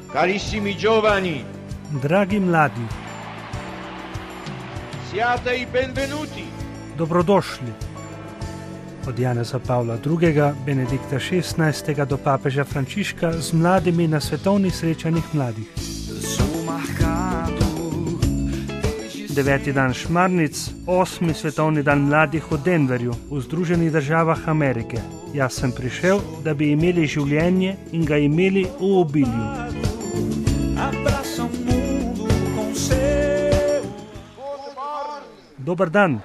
Carissimi giovani, Dragi mladi, siate i benvenuti. dobrodošli. Od Janeza Pavla II., Benedikta XVI. Do papeža Frančiška z mladimi na svetovnih srečanjih mladih. 9. dan Šmarnic, 8. svetovni dan mladih v Denverju, v Združenih državah Amerike. Jaz sem prišel, da bi imeli življenje in ga imeli v obilju. Dober dan.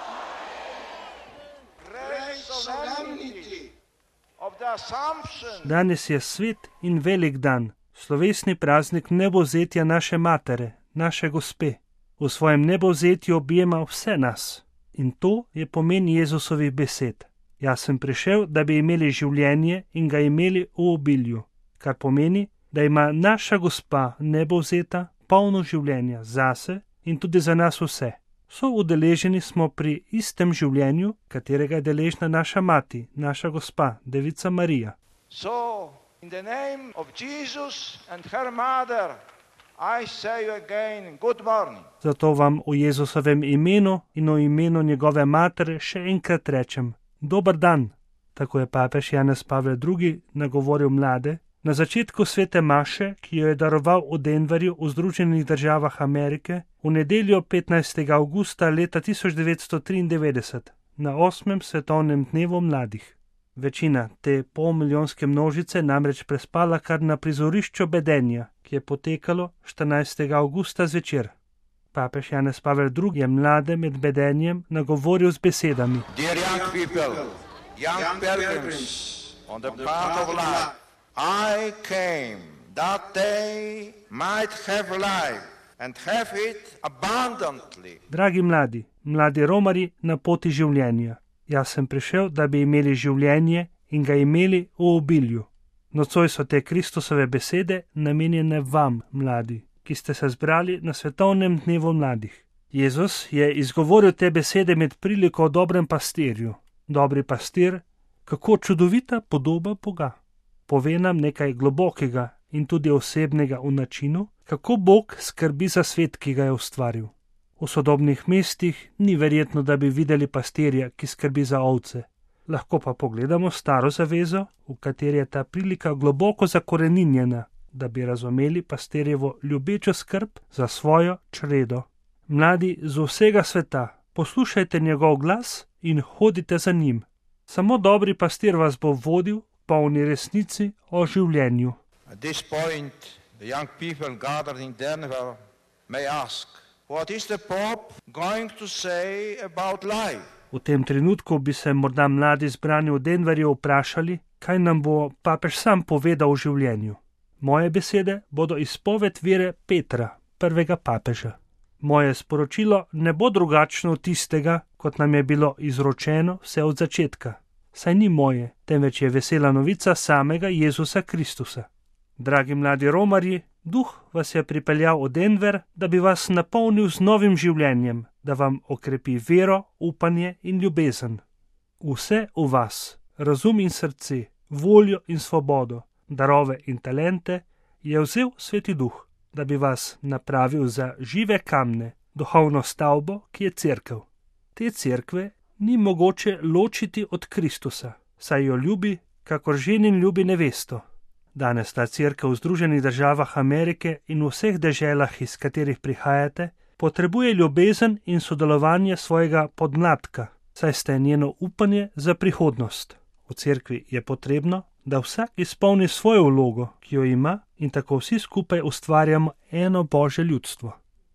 Danes je svet in velik dan, slovesni praznik nebovzetja naše matere, naše gospe. V svojem nebovzetju objema vse nas. In to je pomen Jezusovih besed. Jaz sem prišel, da bi imeli življenje in ga imeli v obilju, kar pomeni, da ima naša gospa nebovzeta polno življenja zase in tudi za nas vse. So udeleženi smo pri istem življenju, katerega je deležna naša mati, naša gospa, Devica Marija. So, in the name of Jesus and her mother, I say again, good morning. Zato vam v Jezusovem imenu in v imenu njegove matere še enkrat rečem, dober dan. Tako je papež Janez Pavel II. Nagovoril mlade na začetku svete maše, ki jo je daroval v Denverju v Združenih državah Amerike v nedeljo 15. avgusta leta 1993 na 8. svetovnem dnevu mladih. Večina te polmilijonske množice namreč prespala kar na prizorišču bedenja, ki je potekalo 14. avgusta zvečer. Papež Janez Pavel II. Je mlade med bedenjem nagovoril z besedami: Dear young people, young pilgrims on the path of life, I came that they might have life and have it abundantly. Dragi mladi, mladi romarji na poti življenja. Jaz sem prišel, da bi imeli življenje in ga imeli v obilju. Nocoj so te Kristusove besede namenjene vam, mladi, ki ste se zbrali na svetovnem dnevu mladih. Jezus je izgovoril te besede med priliko o dobrem pastirju. Dobri pastir, kako čudovita podoba Boga. Pove nam nekaj globokega in tudi osebnega v načinu, kako Bog skrbi za svet, ki ga je ustvaril. V sodobnih mestih ni verjetno, da bi videli pastirja, ki skrbi za ovce. Lahko pa pogledamo staro zavezo, v kateri je ta prilika globoko zakoreninjena, da bi razumeli pastirjevo ljubečo skrb za svojo čredo. Mladi z vsega sveta, poslušajte njegov glas in hodite za njim. Samo dobri pastir vas bo vodil polni resnici o življenju. At this point, the young people gathered in Denver may ask, what is the Pope going to say about life? V tem trenutku bi se morda mladi zbrani v Denverju vprašali, kaj nam bo papež sam povedal o življenju. Moje besede bodo izpoved vere Petra, prvega papeža. Moje sporočilo ne bo drugačno od tistega, kot nam je bilo izročeno vse od začetka. Saj ni moje, temveč je vesela novica samega Jezusa Kristusa. Dragi mladi romarji, Duh vas je pripeljal v Denver, da bi vas napolnil z novim življenjem, da vam okrepi vero, upanje in ljubezen. Vse v vas, razum in srce, voljo in svobodo, darove in talente, je vzel Sveti Duh, da bi vas napravil za žive kamne, duhovno stavbo, ki je cerkev. Te cerkve ni mogoče ločiti od Kristusa, saj jo ljubi, kakor ženin ljubi nevesto. Danes ta cerkev v Združenih državah Amerike in v vseh deželah, iz katerih prihajate, potrebuje ljubezen in sodelovanje svojega podmladka, saj ste njeno upanje za prihodnost. V cerkvi je potrebno, da vsak izpolni svojo vlogo, ki jo ima, in tako vsi skupaj ustvarjamo eno Božje ljudstvo.